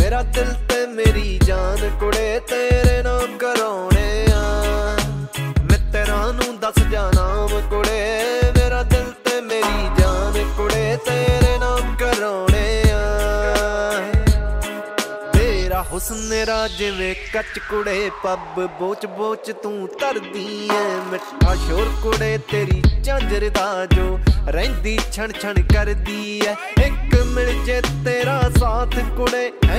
मेरा दिल ते मेरी जान कुड़े तेरे नाम कराने मैं तेरा नू दस जाना कुड़े मेरा दिल ते मेरी जान कुड़े तेरे नाम कराने हुस्न राज जिवें कच कुड़े पब बोच बोच तू तरदी ऐ मिठा शोर कुड़े तेरी झांजर दा जो रहिंदी छण छण करदी ऐ एक मिल जे तेरा साथ कुड़े